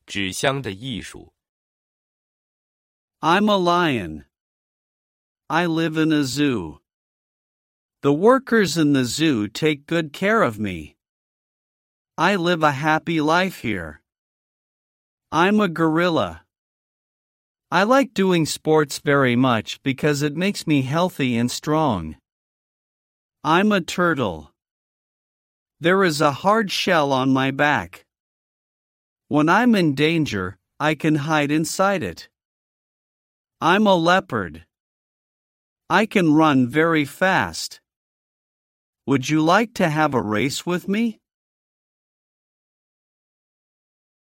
纸箱的艺术。 I'm a lion. I live in a zoo. The workers in the zoo take good care of me. I live a happy life here. I'm a gorilla. I like doing sports very much because it makes me healthy and strong. I'm a turtle. There is a hard shell on my back. When I'm in danger, I can hide inside it. I'm a leopard. I can run very fast. Would you like to have a race with me?